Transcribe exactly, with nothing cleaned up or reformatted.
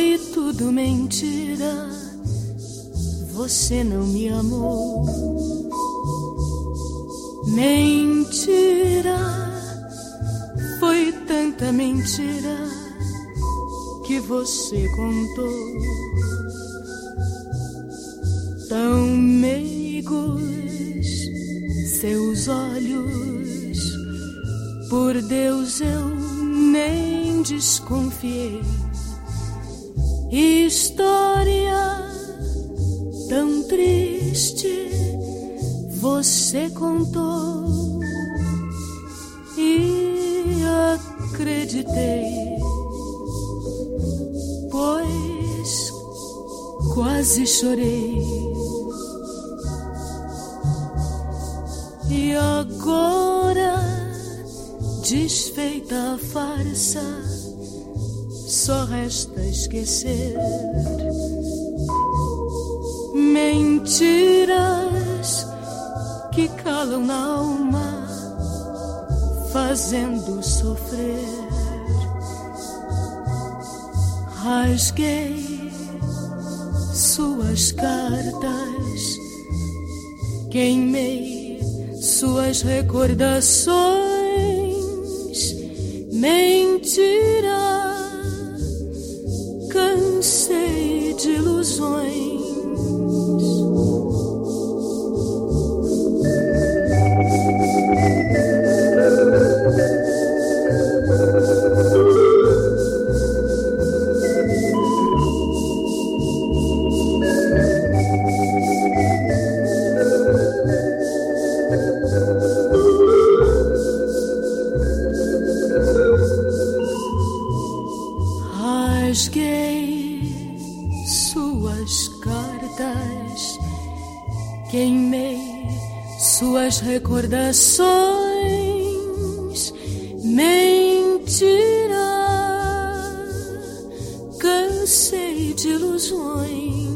Foi tudo mentira, você não me amou. Mentira, foi tanta mentira que você contou. Tão meigos seus olhos, por Deus eu nem desconfiei. História tão triste você contou e acreditei, pois quase chorei. E agora, desfeita a farsa, só resta esquecer. Mentiras que calam na alma, fazendo sofrer. Rasguei suas cartas, queimei suas recordações. Mentira, cansei de ilusões. Rasguei suas cartas, queimei suas recordações. Mentira, cansei de ilusões.